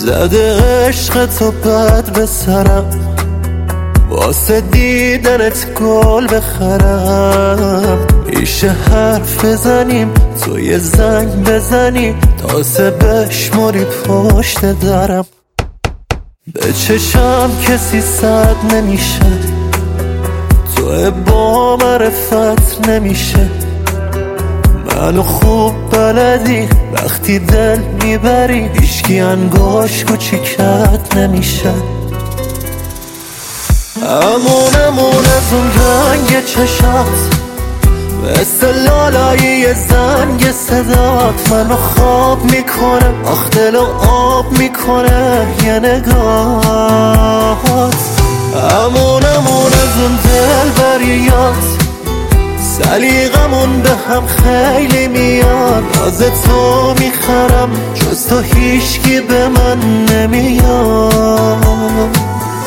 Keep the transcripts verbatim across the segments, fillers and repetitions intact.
زده عشق تو بد به سرم، واسه دیدنت گل بخرم. میشه حرف بزنیم تو یه زنگ بزنی تازه بشمری پشت درم. به چشم کسی صد نمیشه، تو با معرفت نمیشه. منو خوب بلدی وقتی دل میبری، هیچکی انگاش کوچیکت نمیشه. امون امون از اون رنگ چشات، مثل لالایی زنگ صدات منو خواب میکنه، آخ دلو آب میکنه یه نگاهات. امون امون از اون دل بریات، سلیقمون به هم خیلی میاد. ناز تو میخرم جز تو هیچکی به من نمیاد.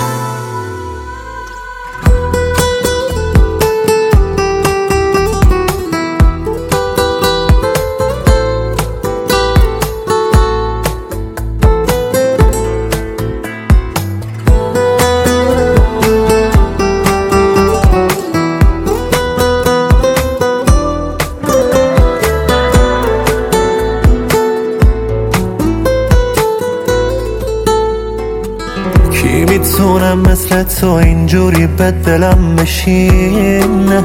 کی میتونم مثل تو اینجوری به دلم بشینه،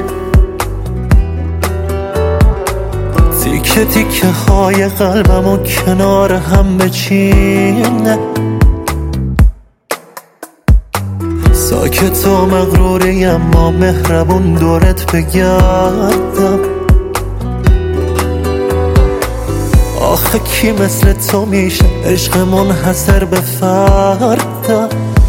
تیکه تیکه های قلبم و کنار هم بچینه. ساکت و مغروری اما مهربون دورت بگردم. آخه کی مثل تو میشه عشق منحصر به فردم.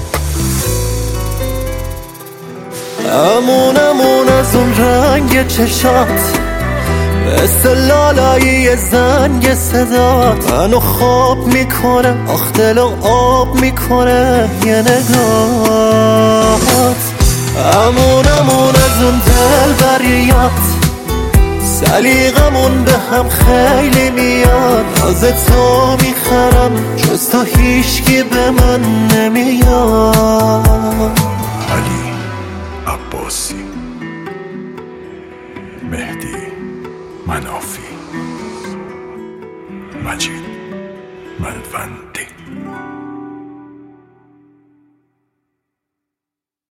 امون امون از اون رنگ چشات، مثل لالایی زنگ صدات منو خواب میکنه، آخ دلو آب میکنه یه نگاهات. امون امون از اون دل بریات، سلیقمون به هم خیلی میاد. ناز تو میخرم جز تو هیچکی به من نمیاد. علی عباسی، مهدی مناف.